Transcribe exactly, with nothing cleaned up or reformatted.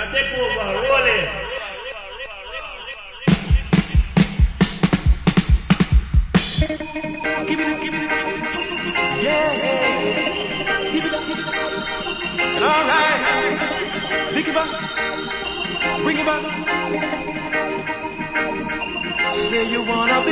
take over, rolling. Give it up, give it up, give it up. Yeah, yeah. Give it up, give it up. And all right. Pick it up. Bring it back. Say you wanna be